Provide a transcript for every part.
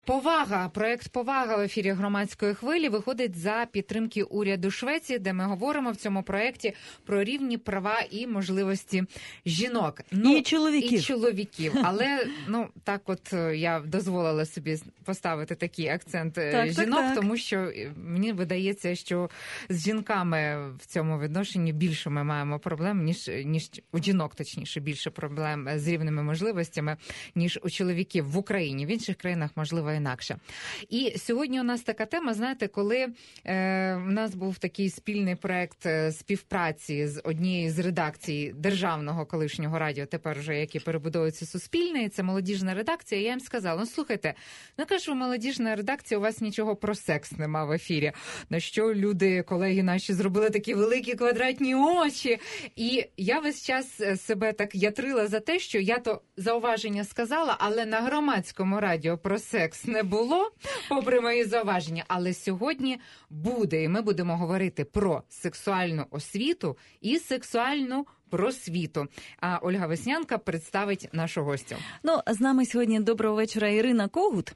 Повага. Проект «Повага» в ефірі Громадської хвилі виходить за підтримки уряду Швеції, де ми говоримо в цьому проекті про рівні права і можливості жінок. І чоловіків. І чоловіків. Але, так от я дозволила собі поставити такий акцент жінок, тому що мені видається, що з жінками в цьому відношенні більше ми маємо проблем, ніж у жінок, точніше, більше проблем з рівними можливостями, ніж у чоловіків в Україні. В інших країнах, можливо, інакше. І сьогодні у нас така тема, знаєте, коли у нас був такий спільний проект співпраці з однією з редакцій державного колишнього радіо, тепер вже які перебудовуються Суспільне, це молодіжна редакція, я їм сказала, слухайте, кажу, молодіжна редакція, у вас нічого про секс нема в ефірі. На що люди, колеги наші, зробили такі великі квадратні очі. І я весь час себе так ятрила за те, що я то зауваження сказала, але на громадському радіо про секс не було, попри мої зауваження. Але сьогодні буде, і ми будемо говорити про сексуальну освіту і сексуальну просвіту. А Ольга Веснянка представить нашу гостю. З нами сьогодні доброго вечора Ірина Когут,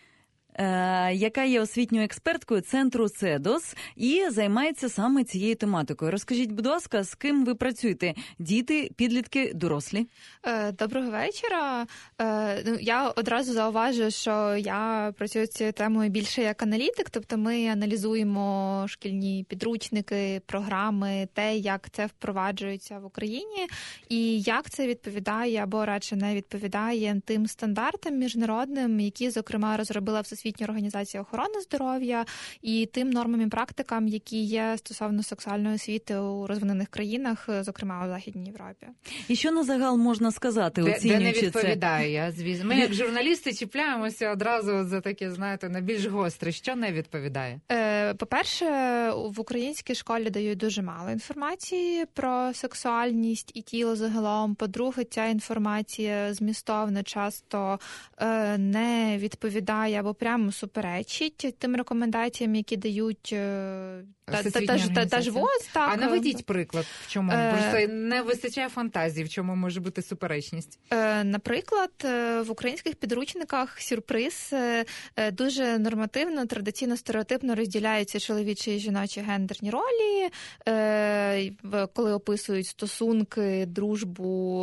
яка є освітньою експерткою центру «Цедос» і займається саме цією тематикою. Розкажіть, будь ласка, з ким ви працюєте? Діти, підлітки, дорослі? Доброго вечора. Я одразу зауважу, що я працюю з цією темою більше як аналітик, тобто ми аналізуємо шкільні підручники, програми, те, як це впроваджується в Україні, і як це відповідає, або радше не відповідає тим стандартам міжнародним, які, зокрема, розробила Всесвітня організація охорони здоров'я, і тим нормам і практикам, які є стосовно сексуальної освіти у розвинених країнах, зокрема у Західній Європі. І що на загал можна сказати, оцінюючи це? Де не відповідає, звісно. Ми, як журналісти, чіпляємося одразу за таке, знаєте, на більш гостре. Що не відповідає? По-перше, в українській школі дають дуже мало інформації про сексуальність і тіло загалом. По-друге, ця інформація змістовно часто не відповідає або прямо суперечить тим рекомендаціям, які дають та ж ВОЗ. Так. А наведіть приклад, в чому? Просто не вистачає фантазії, в чому може бути суперечність. Наприклад, в українських підручниках сюрприз дуже нормативно, традиційно, стереотипно розділяються чоловічі і жіночі гендерні ролі, коли описують стосунки, дружбу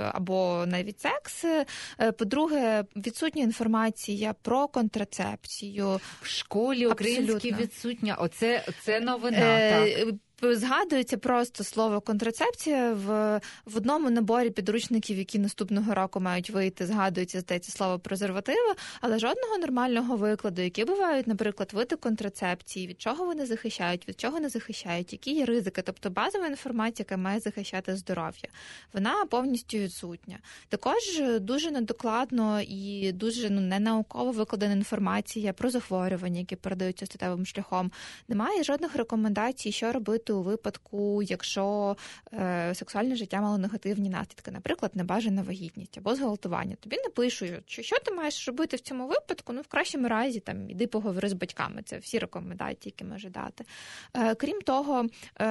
або навіть секс. По-друге, відсутня інформація про контрацепцію. В школі українській відсутня. Оце новина, так. Згадується просто слово «контрацепція» в одному наборі підручників, які наступного року мають вийти, згадується, здається, слово «презервативи», але жодного нормального викладу, які бувають, наприклад, види контрацепції, від чого вони захищають, від чого не захищають, які є ризики, тобто базова інформація, яка має захищати здоров'я, вона повністю відсутня. Також дуже недокладно і дуже ненауково викладена інформація про захворювання, які передаються статевим шляхом. Немає жодних рекомендацій, що робити у випадку, якщо сексуальне життя мало негативні наслідки, наприклад, небажана вагітність або зґвалтування. Тобі не пишуть, що ти маєш робити в цьому випадку, в кращому разі, іди поговори з батьками. Це всі рекомендації, які може дати. Крім того...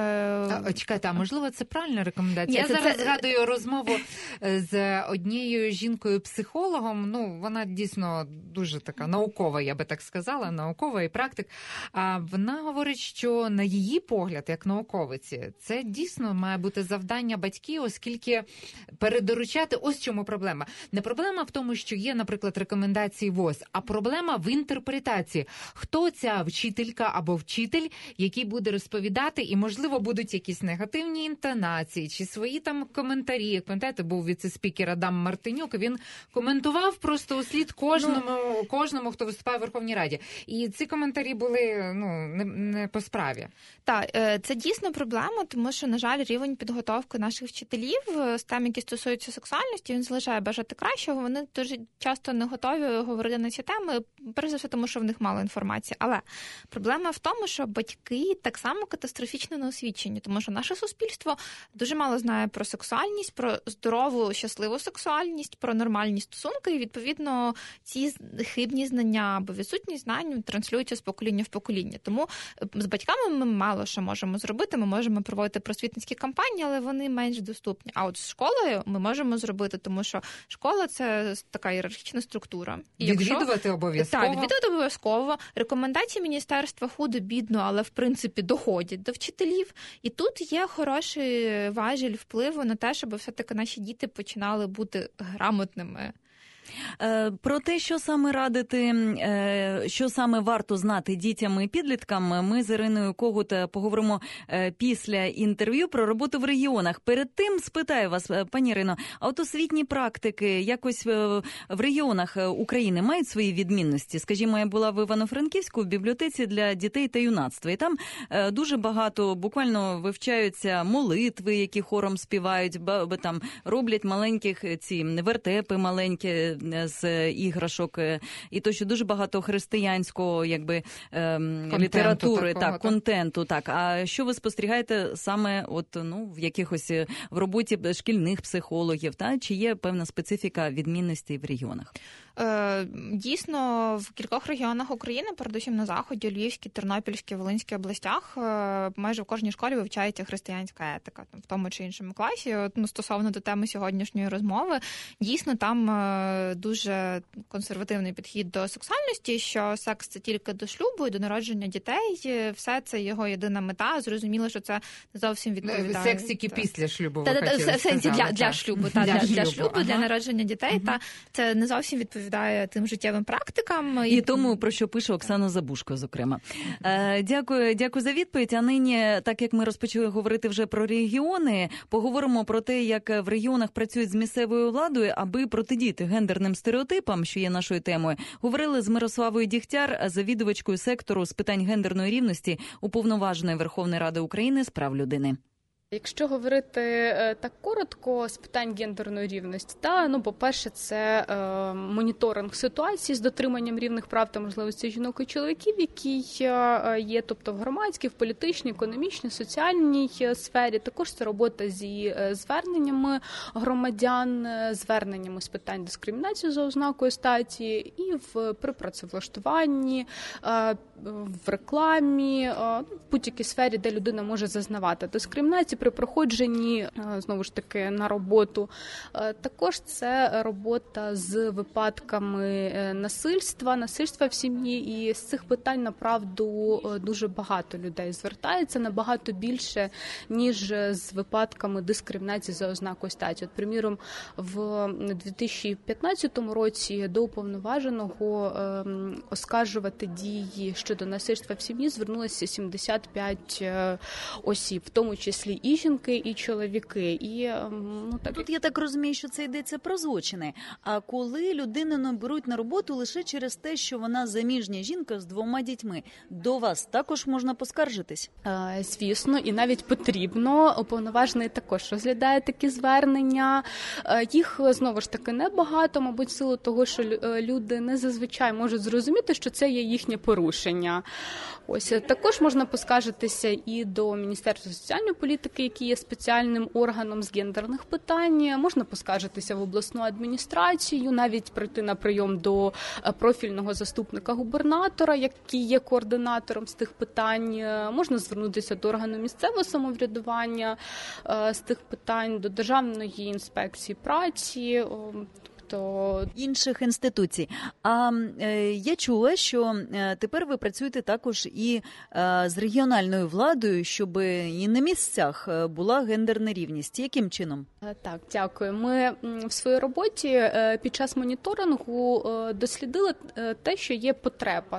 Чекайте, а можливо, це правильна рекомендація? Я зараз згадую розмову з однією жінкою-психологом, вона дійсно дуже така наукова, я би так сказала, наукова і практик. А вона говорить, що на її погляд, як науковиці, це дійсно має бути завдання батьків, оскільки передоручати, ось чому проблема. Не проблема в тому, що є, наприклад, рекомендації ВОЗ, а проблема в інтерпретації. Хто ця вчителька або вчитель, який буде розповідати, і, можливо, будуть якісь негативні інтонації, чи свої там коментарі. Як пам'ятаєте, був віце-спікер Адам Мартинюк, він коментував просто услід кожному, хто виступає в Верховній Раді. І ці коментарі були, не по справі. Так, це дійсно проблема, тому що, на жаль, рівень підготовки наших вчителів з тем, які стосуються сексуальності, він залишає бажати кращого. Вони дуже часто не готові говорити на ці теми, перш за все, тому що в них мало інформації. Але проблема в тому, що батьки так само катастрофічно не освічені, тому що наше суспільство дуже мало знає про сексуальність, про здорову, щасливу сексуальність, про нормальні стосунки, і, відповідно, ці хибні знання або відсутність знань транслюються з покоління в покоління. Тому з батьками ми мало що можемо зробити. Ми можемо проводити просвітницькі кампанії, але вони менш доступні. А от з школою ми можемо зробити, тому що школа – це така ієрархічна структура. І відвідувати обов'язково? Так, відвідувати обов'язково. Рекомендації міністерства худо-бідно, але в принципі доходять до вчителів. І тут є хороший важіль впливу на те, щоб все-таки наші діти починали бути грамотними. Про те, що саме радити, що саме варто знати дітям і підліткам, ми з Іриною Когут поговоримо після інтерв'ю про роботу в регіонах. Перед тим спитаю вас, пані Ірино, а от освітні практики якось в регіонах України мають свої відмінності? Скажімо, я була в Івано-Франківську в бібліотеці для дітей та юнацтва, і там дуже багато буквально вивчаються молитви, які хором співають, там роблять маленьких ці вертепи маленькі з іграшок, і то, що дуже багато християнського, якби, літератури, такого, так, контенту, так. А що ви спостерігаєте саме от, в якихось, в роботі шкільних психологів, та? Чи є певна специфіка відмінностей в регіонах? Дійсно, в кількох регіонах України, передусім на Заході, Львівській, Тернопільській, Волинській областях, майже в кожній школі вивчається християнська етика, в тому чи іншому класі. Стосовно до теми сьогоднішньої розмови, дійсно, там дуже консервативний підхід до сексуальності, що секс – це тільки до шлюбу і до народження дітей. Все це його єдина мета. Зрозуміло, що це не зовсім відповідає. Секс тільки після шлюбу, ви хотіли сказати. В сенсі для шлюбу, для шлюбу, для народження дітей. Угу. Це не зовсім відповідає тим життєвим практикам. І тому, про що пише Оксана Забушко, зокрема. Дякую за відповідь. А нині, так як ми розпочали говорити вже про регіони, поговоримо про те, як в регіонах працюють з місцевою владою, аби протидіяти гендерним стереотипам, що є нашою темою. Говорили з Мирославою Дігтяр, завідувачкою сектору з питань гендерної рівності Уповноваженої Верховної Ради України з прав людини. Якщо говорити так коротко з питань гендерної рівності, по-перше, це моніторинг ситуації з дотриманням рівних прав та можливостей жінок і чоловіків, які є, тобто в громадській, в політичній, економічній, соціальній сфері. Також це робота зі зверненнями громадян, зверненнями з питань дискримінації за ознакою статі і при працевлаштуванні, в рекламі, в будь-якій сфері, де людина може зазнавати дискримінації при проходженні, знову ж таки, на роботу. Також це робота з випадками насильства в сім'ї, і з цих питань, направду, дуже багато людей звертається, набагато більше, ніж з випадками дискримінації за ознакою статі. От, приміром, в 2015 році до уповноваженого оскаржувати дії щодо насильства в сім'ї звернулося 75 осіб, в тому числі і жінки, і чоловіки. Тут я так розумію, що це йдеться про злочини. А коли людину не беруть на роботу лише через те, що вона заміжня жінка з 2 дітьми, до вас також можна поскаржитись? Звісно, і навіть потрібно. Уповноважений також розглядає такі звернення. Їх, знову ж таки, небагато, мабуть, в силу того, що люди не зазвичай можуть зрозуміти, що це є їхнє порушення. Ось, також можна поскаржитися і до Міністерства соціальної політики, який є спеціальним органом з гендерних питань. Можна поскаржитися в обласну адміністрацію, навіть прийти на прийом до профільного заступника губернатора, який є координатором з тих питань. Можна звернутися до органу місцевого самоврядування з тих питань, до Державної інспекції праці, інших інституцій. А я чула, що тепер ви працюєте також і з регіональною владою, щоб і на місцях була гендерна рівність. Яким чином? Так, дякую. Ми в своїй роботі під час моніторингу дослідили те, що є потреба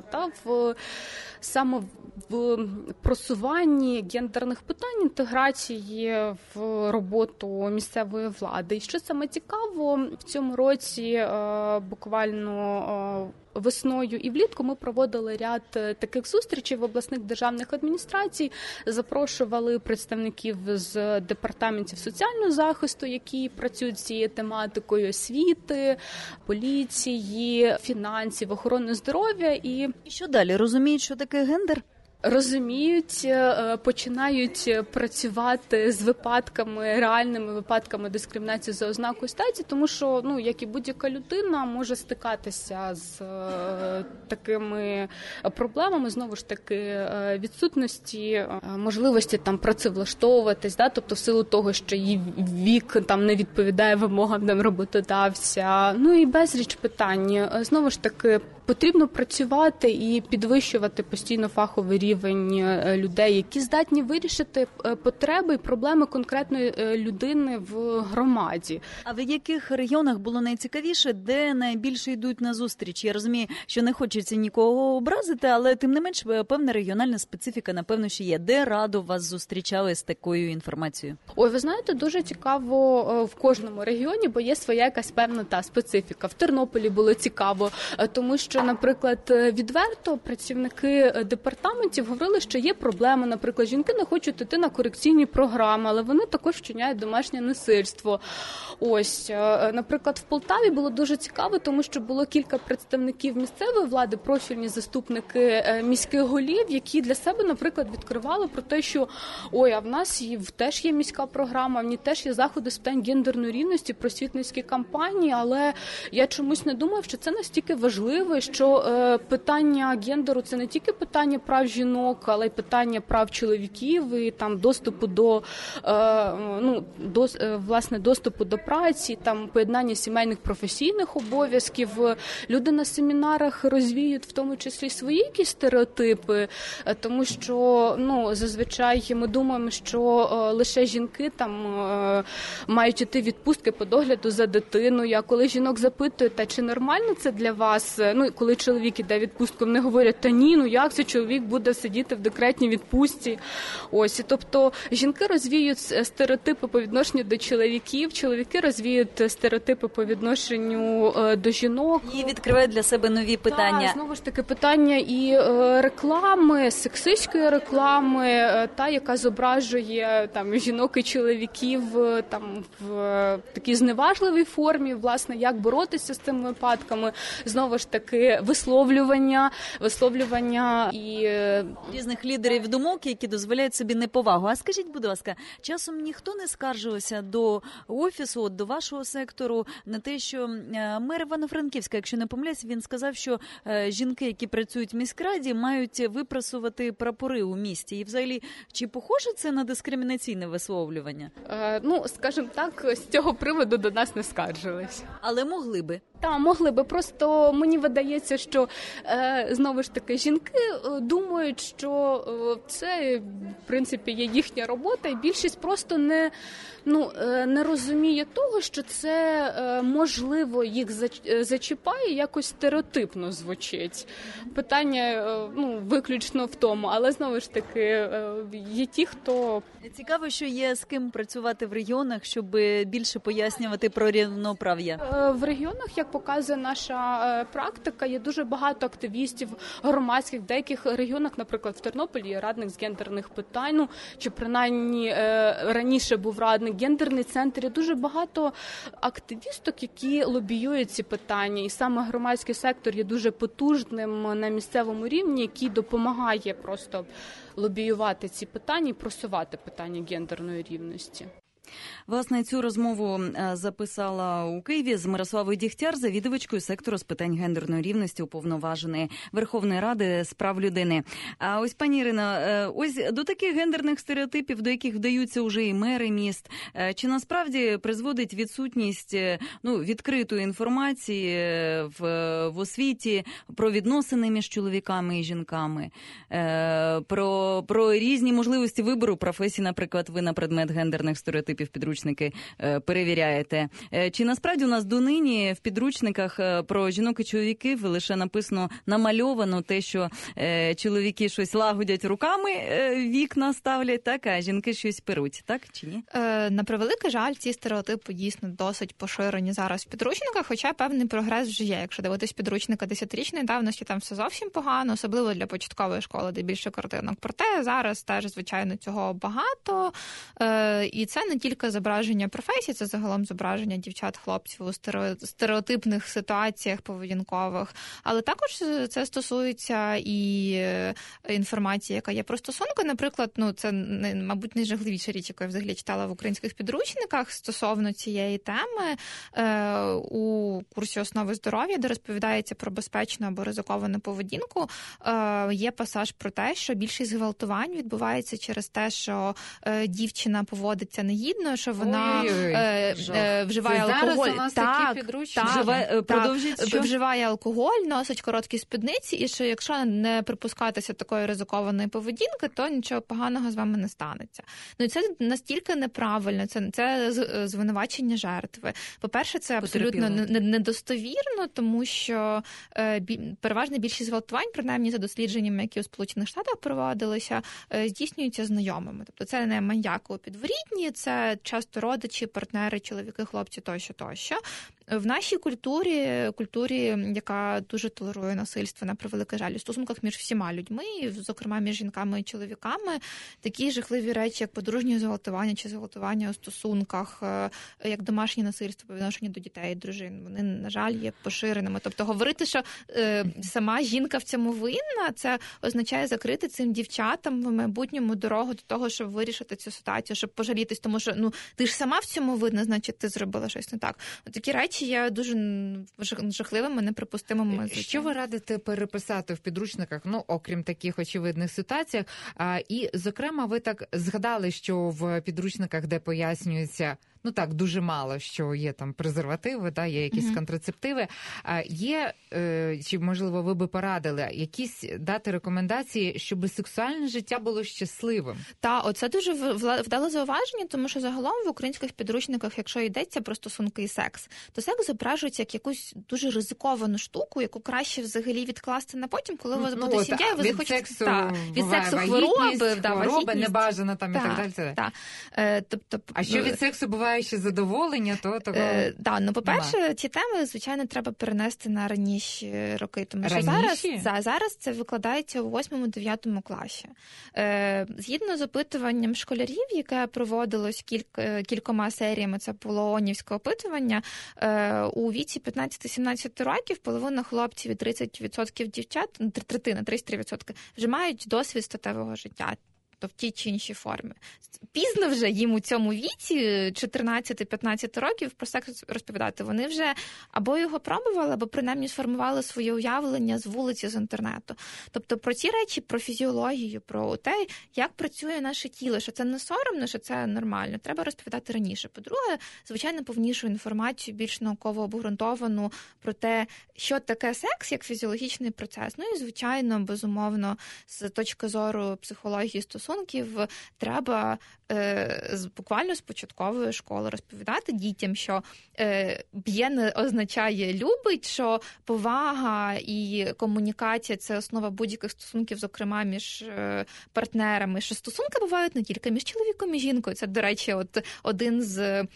саме в просуванні гендерних питань, інтеграції в роботу місцевої влади. І що саме цікаво, в цьому році буквально весною і влітку ми проводили ряд таких зустрічей в обласних державних адміністрацій, запрошували представників з департаментів соціального захисту, які працюють з цією тематикою, освіти, поліції, фінансів, охорони здоров'я. І що далі? Розуміють, що таке гендер? розуміють, починають працювати з випадками, реальними випадками дискримінації за ознакою статі, тому що, ну, як і будь-яка людина може стикатися з такими проблемами, знову ж таки, відсутності можливості там працевлаштовуватись, да, тобто в силу того, що її вік там не відповідає вимогам там роботодавця, ну і безліч питань. Знову ж таки, потрібно працювати і підвищувати постійно фаховий рівень людей, які здатні вирішити потреби і проблеми конкретної людини в громаді. А в яких регіонах було найцікавіше, де найбільше йдуть на зустріч? Я розумію, що не хочеться нікого образити, але тим не менш певна регіональна специфіка, напевно, що є. Де радо вас зустрічали з такою інформацією? Ой, ви знаєте, дуже цікаво в кожному регіоні, бо є своя якась певна та специфіка. В Тернополі було цікаво, тому що, наприклад, відверто працівники департаментів говорили, що є проблеми. Наприклад, жінки не хочуть йти на корекційні програми, але вони також вчиняють домашнє насильство. Ось, наприклад, в Полтаві було дуже цікаво, тому що було кілька представників місцевої влади, профільні заступники міських голів, які для себе, наприклад, відкривали про те, що ой, а в нас теж є міська програма, в ній теж є заходи з питань гендерної рівності, просвітницькі кампанії, але я чомусь не думаю, що це настільки важливо, що питання гендеру – це не тільки питання прав жінок, але й питання прав чоловіків і там доступу до, власне, доступу до праці, там поєднання сімейних професійних обов'язків. Люди на семінарах розвіють в тому числі свої якісь стереотипи, тому що, ну, зазвичай ми думаємо, що лише жінки там мають іти відпустки по догляду за дитиною, а коли жінок запитують, та чи нормально це для вас, ну, коли чоловік іде відпустку, вони говорять, та ні, ну як це чоловік буде сидіти в декретній відпустці. Ось, і тобто жінки розвіють стереотипи по відношенню до чоловіків, чоловіки розвіють стереотипи по відношенню до жінок. І відкривають для себе нові питання. Так, знову ж таки, питання і реклами, сексистської реклами, та, яка зображує там жінок і чоловіків там в такій зневажливій формі, власне, як боротися з цими випадками. Знову ж таки, висловлювання і різних лідерів думок, які дозволяють собі неповагу. А скажіть, будь ласка, часом ніхто не скаржився до офісу, до вашого сектору на те, що мер Івано-Франківська, якщо не помиляюсь, він сказав, що жінки, які працюють в міськраді, мають випрасувати прапори у місті. І взагалі, чи похоже це на дискримінаційне висловлювання? Ну, скажімо так, з цього приводу до нас не скаржились. Але могли би. Так, могли би. Просто мені видається, що, знову ж таки, жінки думають, що це, в принципі, є їхня робота, і більшість просто не розуміє того, що це, можливо, їх зачіпає, якось стереотипно звучить. Питання, виключно в тому, але, знову ж таки, є ті, хто... Цікаво, що є з ким працювати в регіонах, щоб більше пояснювати про рівноправ'я. В регіонах, як показує наша практика, є дуже багато активістів громадських. В деяких регіонах, наприклад, в Тернополі є радник з гендерних питань, чи принаймні раніше був радник. Гендерний центр, є дуже багато активісток, які лобіюють ці питання. І саме громадський сектор є дуже потужним на місцевому рівні, який допомагає просто лобіювати ці питання і просувати питання гендерної рівності. Власне, цю розмову записала у Києві з Мирославою Дігтяр, завідувачкою сектору з питань гендерної рівності Уповноваженої Верховної Ради з прав людини. А ось, пані Ірино, ось до таких гендерних стереотипів, до яких вдаються уже і мери міст, чи насправді призводить відсутність відкритої інформації в освіті про відносини між чоловіками і жінками, про різні можливості вибору професій, наприклад, ви на предмет гендерних стереотипів підручники перевіряєте. Чи насправді у нас донині в підручниках про жінок і чоловіків лише написано, намальовано те, що чоловіки щось лагодять руками, вікна ставлять, так, а жінки щось перуть, так чи ні? На превеликий жаль, ці стереотипи дійсно досить поширені зараз в підручниках, хоча певний прогрес вже є. Якщо дивитись підручника 10-річної давності, там все зовсім погано, особливо для початкової школи, де більше картинок. Проте зараз теж, звичайно, цього багато. І це не тільки зображення професій, це загалом зображення дівчат, хлопців у стереотипних ситуаціях поведінкових, але також це стосується і інформації, яка є про стосунки. Наприклад, це, мабуть, найжахливіша річ, яку я взагалі читала в українських підручниках стосовно цієї теми у курсі «Основи здоров'я», де розповідається про безпечну або ризиковану поведінку, є пасаж про те, що більшість зґвалтувань відбувається через те, що дівчина поводиться негідно, що вона вживає алкоголь. Вживає алкоголь, носить короткі спідниці, і що якщо не припускатися такої ризикованої поведінки, то нічого поганого з вами не станеться. І це настільки неправильно, це звинувачення жертви. По-перше, це абсолютно недостовірно, тому що переважна більшість зґвалтувань, принаймні за дослідженнями, які у Сполучених Штатах проводилися, здійснюються знайомими. Тобто це не маньяки у підворітні, це часто родичі, партнери, чоловіки, хлопці, тощо. В нашій культурі, яка дуже толерує насильство, на превеликий жаль, у стосунках між всіма людьми, зокрема між жінками і чоловіками, такі жахливі речі, як подружнє зґвалтування чи зґвалтування у стосунках, як домашнє насильство по відношенню до дітей і дружин, вони, на жаль, є поширеними. Тобто говорити, що сама жінка в цьому винна, це означає закрити цим дівчатам в майбутньому дорогу до того, щоб вирішити цю ситуацію, щоб пожалітись, тому що ти ж сама в цьому винна, значить ти зробила щось не так. Такі речі є дуже жахливими, неприпустимими. Що ви радите переписати в підручниках, окрім таких очевидних ситуаціях? І, зокрема, ви так згадали, що в підручниках, де пояснюється, дуже мало, що є там презервативи, є якісь контрацептиви. Є, чи, можливо, ви би порадили, якісь дати рекомендації, щоб сексуальне життя було щасливим? Оце дуже вдале зауваження, тому що загалом в українських підручниках, якщо йдеться про стосунки і секс, то секс зображується як якусь дуже ризиковану штуку, яку краще взагалі відкласти на потім, коли у вас буде сім'я, і ви захочете... Від сексу хвороби, небажано і так далі. А що від сексу буває ще задоволення, то того... по-перше, ці теми, звичайно, треба перенести на раніші роки, тому що зараз це викладається у 8-9 класі. Згідно з опитуванням школярів, яке проводилось кількома серіями, це було ООНівське опитування, у віці 15-17 років половина хлопців і 30% дівчат, третина, 33%, вже мають досвід статевого життя. В тій чи іншій формі. Пізно вже їм у цьому віці, 14-15 років, про секс розповідати. Вони вже або його пробували, або принаймні сформували своє уявлення з вулиці, з інтернету. Тобто про ці речі, про фізіологію, про те, як працює наше тіло, що це не соромно, що це нормально. Треба розповідати раніше. По-друге, звичайно, повнішу інформацію, більш науково обґрунтовану про те, що таке секс, як фізіологічний процес. І, звичайно, безумовно, з точки зору психології стосунків, треба буквально з початкової школи розповідати дітям, що б'є не означає любить, що повага і комунікація – це основа будь-яких стосунків, зокрема між партнерами, що стосунки бувають не тільки між чоловіком і жінкою. Це, до речі, один з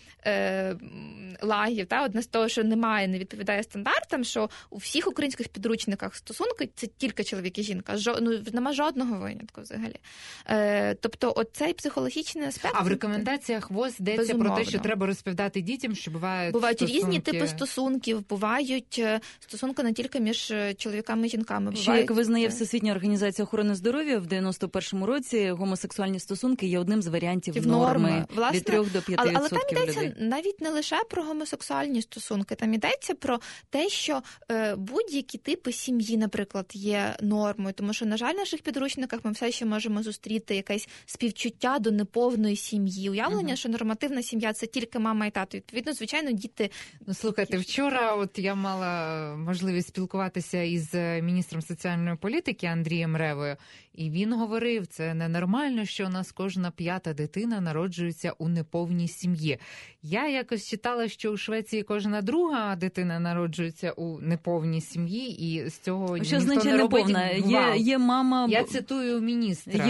лагів, одне з того, що не відповідає стандартам, що у всіх українських підручниках стосунки – це тільки чоловік і жінка. Нема жодного винятку взагалі. Тобто оцей психологічний аспект... А в рекомендаціях ВОЗ йдеться про те, що треба розповідати дітям, що бувають стосунки... різні типи стосунків, бувають стосунки не тільки між чоловіками і жінками. Що, як визнає Всесвітня організація охорони здоров'я, в 91-му році гомосексуальні стосунки є одним з варіантів норми. Власне, від 3 до 5% людей. Але там йдеться навіть не лише про гомосексуальні стосунки, там йдеться про те, що будь-які типи сім'ї, наприклад, є нормою, тому що, на жаль, в наших підручниках ми все ще можемо зустріти якесь співчуття до неповної сім'ї, уявлення, що нормативна сім'я – це тільки мама і тато. Відповідно, звичайно, діти... Слухайте, вчора я мала можливість спілкуватися із міністром соціальної політики Андрієм Ревою, і він говорив, це ненормально, що у нас кожна 5-та дитина народжується у неповній сім'ї. Я якось читала, що у Швеції кожна 2-га дитина народжується у неповній сім'ї, і з цього що ніхто не робить. Неповна? Є мама... Я цитую міністра. Є дитина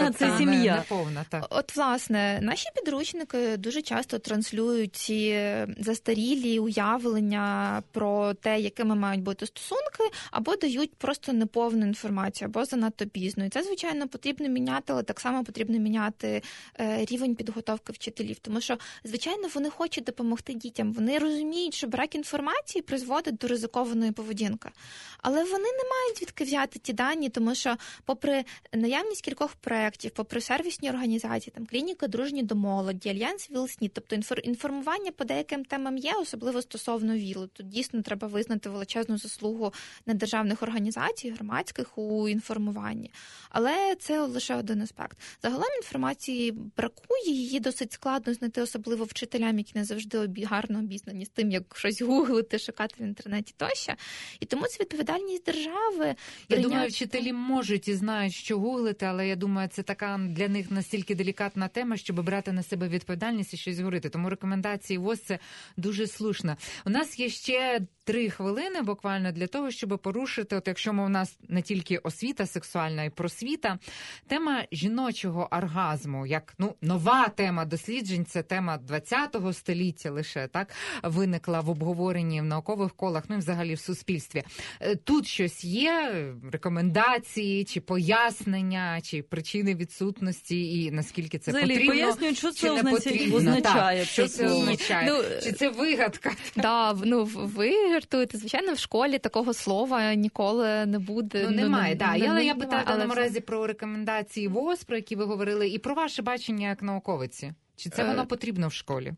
Родина – це сім'я. Неповна, так. От, власне, наші підручники дуже часто транслюють ці застарілі уявлення про те, якими мають бути стосунки, або дають просто неповну інформацію, або занадто пізно. І це, звичайно, потрібно міняти, але так само потрібно міняти рівень підготовки вчителів. Тому що, звичайно, вони хочуть допомогти дітям. Вони розуміють, що брак інформації призводить до ризикованої поведінки. Але вони не мають звідки взяти ті дані, тому що попри наявність кількох проєктів, попри сервісні організації, там клініка «Дружні до молоді», Альянс ВІЛ-СНІД, тобто інформування по деяким темам є, особливо стосовно ВІЛу. Тут дійсно треба визнати величезну заслугу недержавних організацій, громадських у інформуванні. Але це лише один аспект. Загалом інформації бракує, її досить складно знайти, особливо вчителям, які не завжди гарно обізнані з тим, як щось гуглити, шукати в інтернеті тощо. І тому це відповідальність держави. Я думаю, вчителі можуть і знають, що гуглити, але я думаю, це така для них настільки делікатна тема, щоб брати на себе відповідальність і щось говорити. Тому рекомендації ВОЗ – це дуже слушно. У нас є ще 3 хвилини буквально для того, щоб порушити, от якщо у нас не тільки освіта сексуальна і просвіта, тема жіночого оргазму, як нова тема досліджень, це тема 20-го століття лише, так, виникла в обговоренні в наукових колах, і взагалі в суспільстві. Тут щось є, рекомендації, чи пояснення, чи причини відсутності, і наскільки це взагалі, потрібно, пояснюють, що чи це не потрібно. означає. Так, що це означає? Чи це вигадка? Да, ви жартуєте. Звичайно, в школі такого слова ніколи не буде. Немає, так. Але я питаю в даному разі про рекомендації ВОЗ, про які ви говорили, і про ваше бачення як науковиці. Чи це воно потрібно в школі?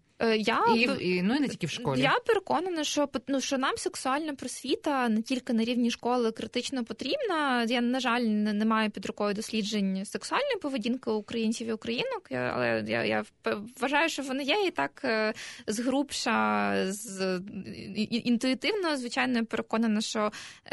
І не тільки в школі. Я переконана, що нам сексуальна просвіта не тільки на рівні школи критично потрібна. Я, на жаль, не маю під рукою досліджень сексуальної поведінки українців і українок, але я вважаю, що вони є і так згрубша, інтуїтивно, звичайно, переконана, що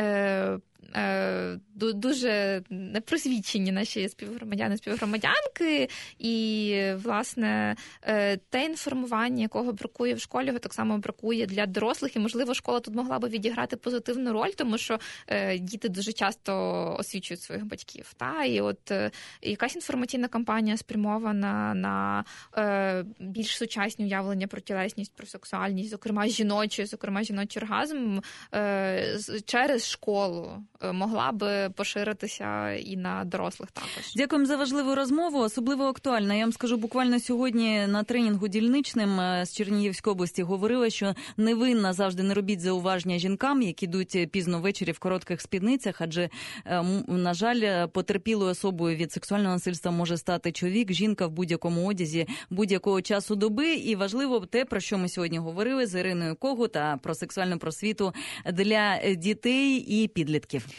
дуже непросвічені наші співгромадянки, і, власне, те інформування, якого бракує в школі, його так само бракує для дорослих, і, можливо, школа тут могла би відіграти позитивну роль, тому що діти дуже часто освічують своїх батьків. І от якась інформаційна кампанія спрямована на більш сучасні уявлення про тілесність, про сексуальність, зокрема жіночий оргазм, через школу могла би поширитися і на дорослих також. Дякуємо за важливу розмову, особливо актуальна. Я вам скажу, буквально сьогодні на тренінгу дільничним з Чернігівської області говорила, що невинна завжди не робіть зауваження жінкам, які йдуть пізно ввечері в коротких спідницях, адже, на жаль, потерпілою особою від сексуального насильства може стати чоловік, жінка в будь-якому одязі будь-якого часу доби. І важливо те, про що ми сьогодні говорили з Іриною Когут, про сексуальну просвіту для дітей і підлітків.